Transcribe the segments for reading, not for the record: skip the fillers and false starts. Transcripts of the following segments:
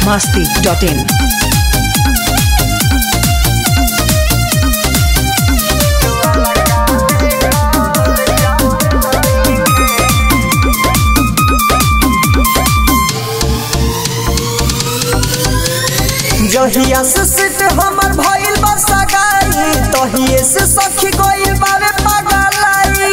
biharmasti.in जहिया से seat हमर भइल बा सगाई तहिए से सखी गइल बारे पगलाई।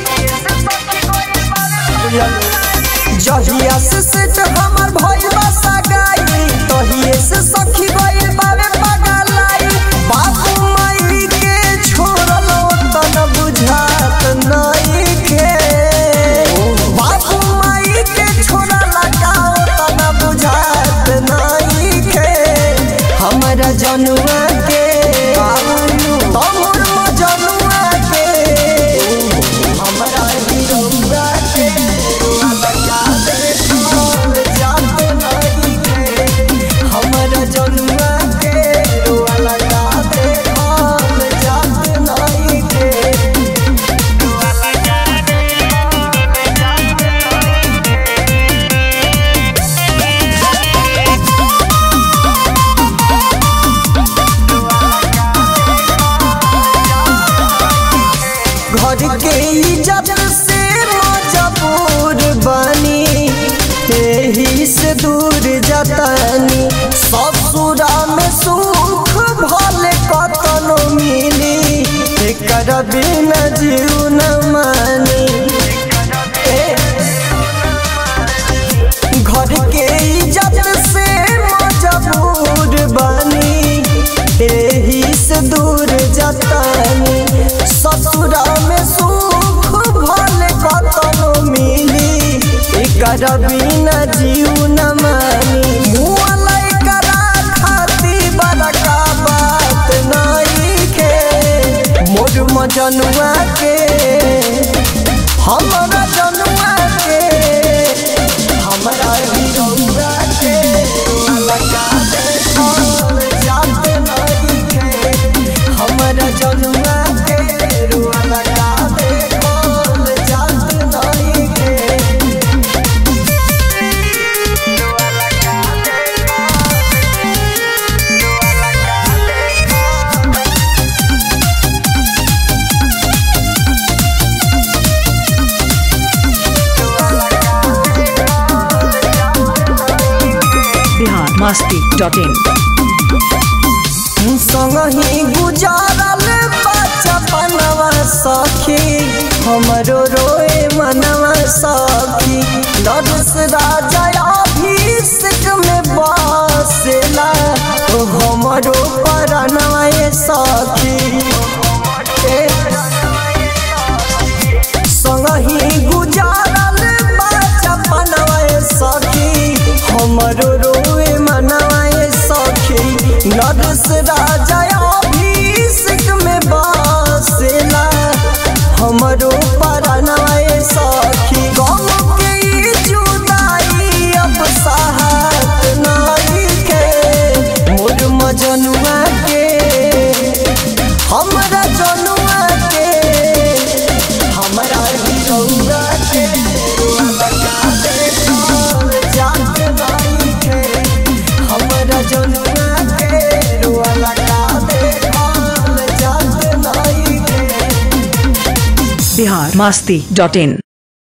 जहिया से सिट हमर भइल बा सगाई तहिए से सखी गइल बारे पगलाई। बाबू माई के छोड़ल तन बुझात नहीं के, बाबू माई के छोड़ल तन बुझात नहीं के। हमरा जनुआ के तमोर जनुआ के हमरा हिरौआ के लगा दे छोड़ जात नहीं के। हमरा जनुआ के लगा दे छोड़ जात नहीं के। घर के इज्जत से मजबूर बनी एही से दूर जतनी। ससुरा में सुख भले कतनो मिली एकर बिना जीव न मानी। घर के इज्जत से मजबूर बनी एही से दूर जतनी। ससुरा में सुख भले कतनो मिली एकर बिना जीव न मानी। मुआला एकरा खाती बड़का बात नहीं के। मोर मजनुआ के हमरा जनुआ के हमरा हिरौआ के लगा दे छोड़ जात नहीं के। हमरा जनुआ के लगा दे छोड़ जात नहीं के। biharmasti.in संगही गुजारल बचपनवा सखी हमरो रोए मनवा सखी। नरस राजा अभिषेक में बसेला हमरो परनवा सखी। संगही गुजारल बचपनवा सखी हमरो रोए मनवा सखी। नरस राजा अभिषेक में बसेला हमरो परनवा सखी। गम के जुदाई अब साहत नहीं के। मोर मजनुआ के हमरा जनुआ के हमरा हिरौआ के लगा दे छोड़ जात नहीं के। हमरा जनुआ के लगा दे छोड़ जात नहीं के। biharmasti.in